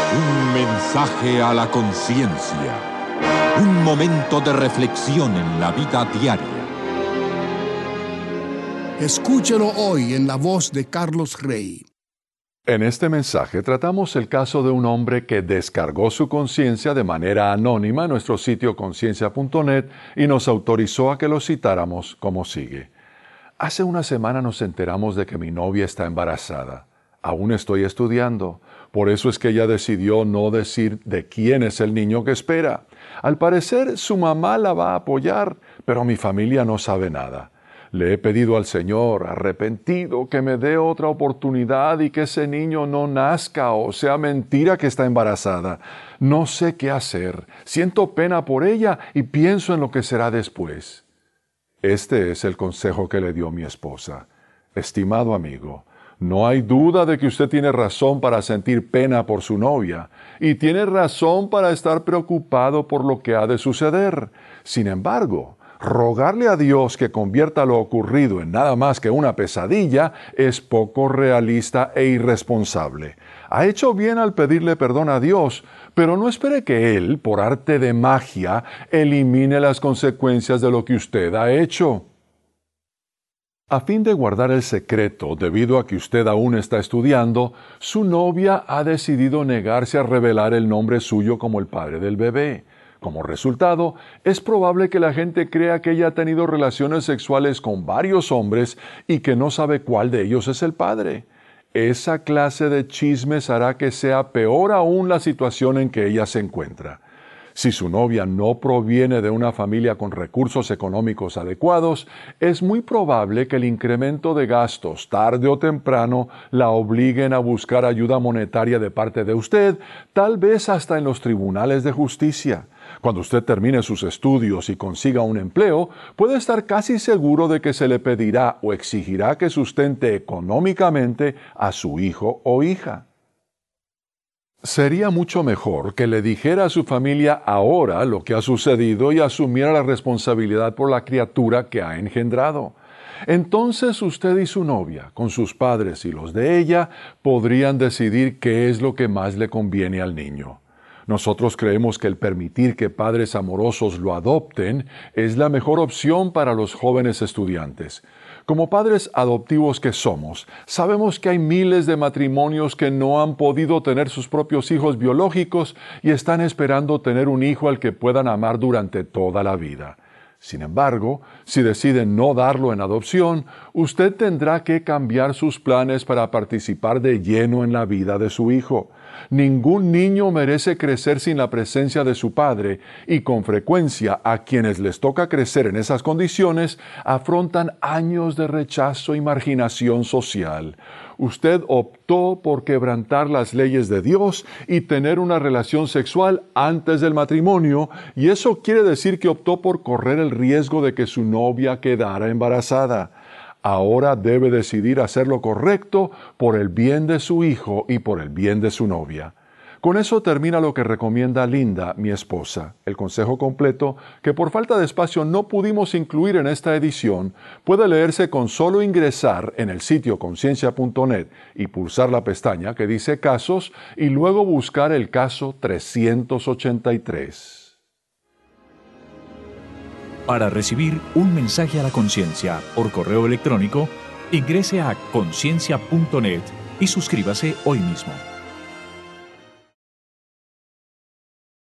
Un mensaje a la conciencia. Un momento de reflexión en la vida diaria. Escúchelo hoy en la voz de Carlos Rey. En este mensaje tratamos el caso de un hombre que descargó su conciencia de manera anónima en nuestro sitio conciencia.net y nos autorizó a que lo citáramos como sigue. Hace una semana nos enteramos de que mi novia está embarazada. Aún estoy estudiando. Por eso es que ella decidió no decir de quién es el niño que espera. Al parecer, su mamá la va a apoyar, pero mi familia no sabe nada. Le he pedido al Señor, arrepentido, que me dé otra oportunidad y que ese niño no nazca o sea mentira que está embarazada. No sé qué hacer. Siento pena por ella y pienso en lo que será después. Este es el consejo que le dio mi esposa. Estimado amigo, no hay duda de que usted tiene razón para sentir pena por su novia y tiene razón para estar preocupado por lo que ha de suceder. Sin embargo, rogarle a Dios que convierta lo ocurrido en nada más que una pesadilla es poco realista e irresponsable. Ha hecho bien al pedirle perdón a Dios, pero no espere que Él, por arte de magia, elimine las consecuencias de lo que usted ha hecho. A fin de guardar el secreto, debido a que usted aún está estudiando, su novia ha decidido negarse a revelar el nombre suyo como el padre del bebé. Como resultado, es probable que la gente crea que ella ha tenido relaciones sexuales con varios hombres y que no sabe cuál de ellos es el padre. Esa clase de chismes hará que sea peor aún la situación en que ella se encuentra. Si su novia no proviene de una familia con recursos económicos adecuados, es muy probable que el incremento de gastos tarde o temprano la obliguen a buscar ayuda monetaria de parte de usted, tal vez hasta en los tribunales de justicia. Cuando usted termine sus estudios y consiga un empleo, puede estar casi seguro de que se le pedirá o exigirá que sustente económicamente a su hijo o hija. Sería mucho mejor que le dijera a su familia ahora lo que ha sucedido y asumiera la responsabilidad por la criatura que ha engendrado. Entonces usted y su novia, con sus padres y los de ella, podrían decidir qué es lo que más le conviene al niño. Nosotros creemos que el permitir que padres amorosos lo adopten es la mejor opción para los jóvenes estudiantes. Como padres adoptivos que somos, sabemos que hay miles de matrimonios que no han podido tener sus propios hijos biológicos y están esperando tener un hijo al que puedan amar durante toda la vida. Sin embargo, si deciden no darlo en adopción, usted tendrá que cambiar sus planes para participar de lleno en la vida de su hijo. Ningún niño merece crecer sin la presencia de su padre y con frecuencia a quienes les toca crecer en esas condiciones afrontan años de rechazo y marginación social. Usted optó por quebrantar las leyes de Dios y tener una relación sexual antes del matrimonio, y eso quiere decir que optó por correr el riesgo de que su novia quedara embarazada. Ahora debe decidir hacer lo correcto por el bien de su hijo y por el bien de su novia. Con eso termina lo que recomienda Linda, mi esposa. El consejo completo, que por falta de espacio no pudimos incluir en esta edición, puede leerse con solo ingresar en el sitio conciencia.net y pulsar la pestaña que dice Casos y luego buscar el caso 383. Para recibir un mensaje a la conciencia por correo electrónico, ingrese a conciencia.net y suscríbase hoy mismo.